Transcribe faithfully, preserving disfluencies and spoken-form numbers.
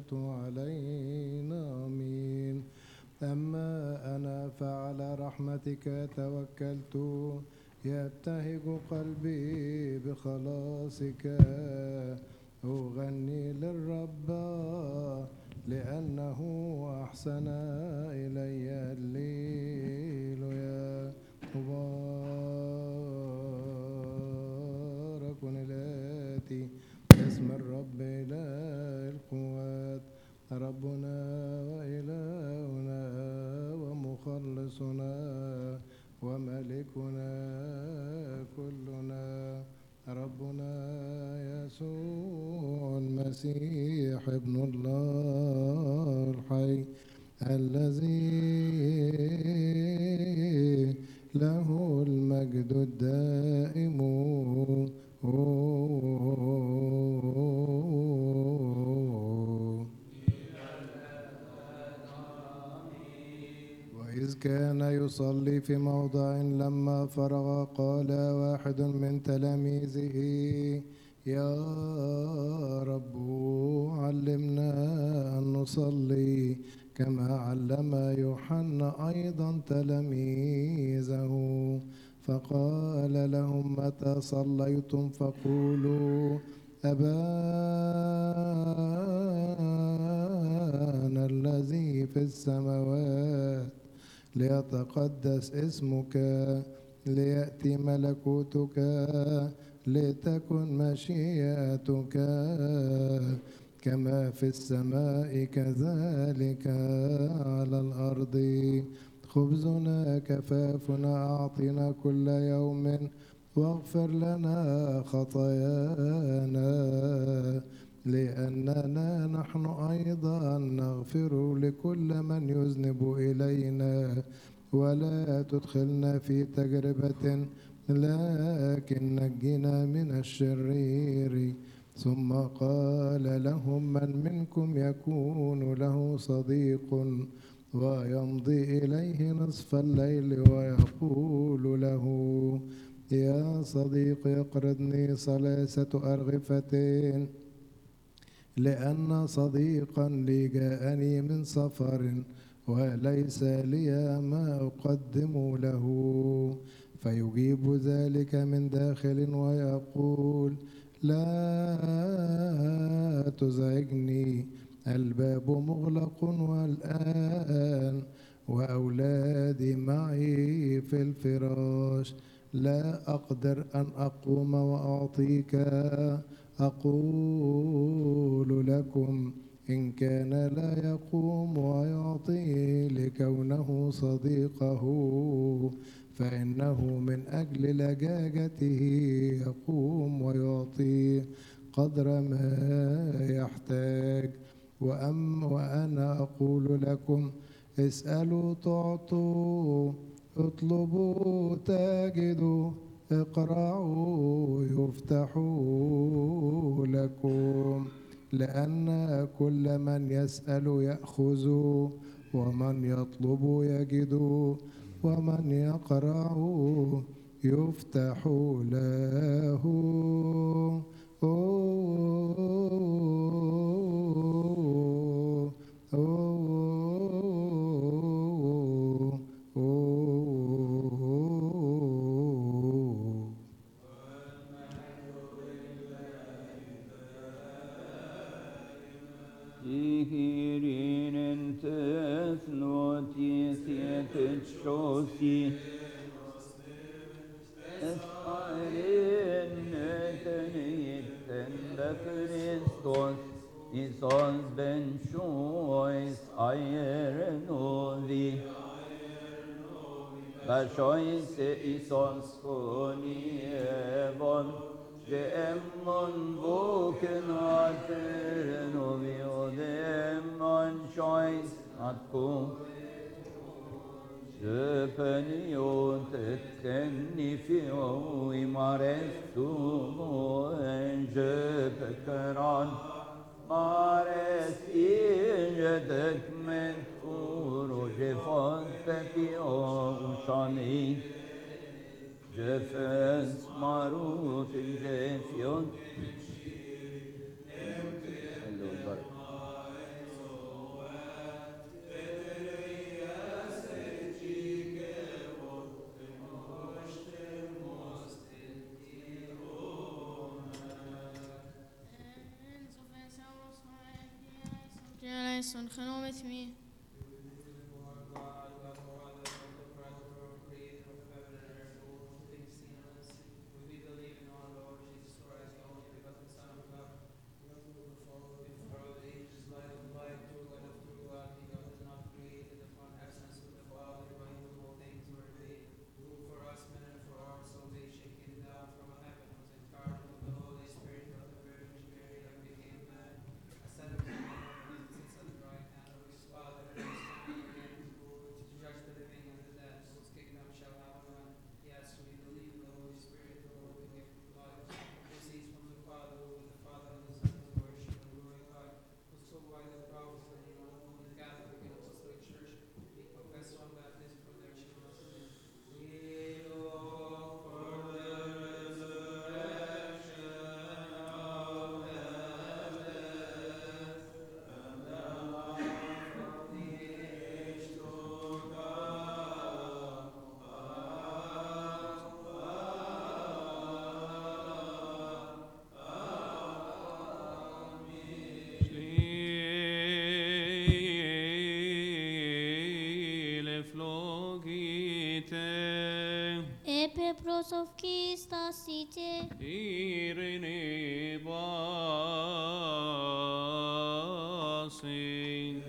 علينا آمين. أما أنا فعلى رحمتك توكلت، يبتهج قلبي بخلاصك. أغني للرب لأنه أحسن إلي الليل. يا مبارك الآتي باسم الرب إله القوات، ربنا وإلهنا ومخلصنا وملكنا كلنا، ربنا يسوع المسيح ابن الله الحي، الذي له المجد الدائم. وإذ كان يصلي في موضع لما فرغ قال واحد من تلاميذه: يا رب علمنا أن نصلي كما علم يوحنا أيضا تلاميذه. فقال لهم: متى صليتم فقولوا: أبانا الذي في السماوات، ليتقدس اسمك، ليأتي ملكوتك، لتكن مشيئتك كما في السماء كذلك على الأرض. خبزنا كفافنا أعطنا كل يوم، واغفر لنا خطايانا لأننا نحن أيضا نغفر لكل من يذنب إلينا، ولا تدخلنا في تجربة لكن نجنا من الشرير. ثم قال لهم: من منكم يكون له صديق ويمضي إليه نصف الليل ويقول له: يا صديق اقرضني ثلاثة أرغفة، لأن صديقا لي جاءني من سفر وليس لي ما أقدم له. فيجيب ذلك من داخل ويقول: لا تزعجني، الباب مغلق والآن وأولادي معي في الفراش، لا أقدر أن أقوم وأعطيك. أقول لكم إن كان لا يقوم ويعطي لكونه صديقه، فإنه من أجل لجاجته يقوم ويعطي قدر ما يحتاج. وأم وأنا أقول لكم: اسألوا تعطوا، اطلبوا تجدوا، اقرعوا يفتحوا لكم. لأن كل من يسأل يأخذ، ومن يطلب يجد، ومن يقرع يفتح له. أوه أوه Kristus, Isos ben shois aiernovi, Bashois Isos konievon, de emmon boken aternovi, o de emmon shois atkum. Söpeniot etkenni fioi marestu en jöpekran mares ijedek men uro jefan pepio ushani jefes marut jefion. son genomen me. Epe prosovkista site, Irene basi,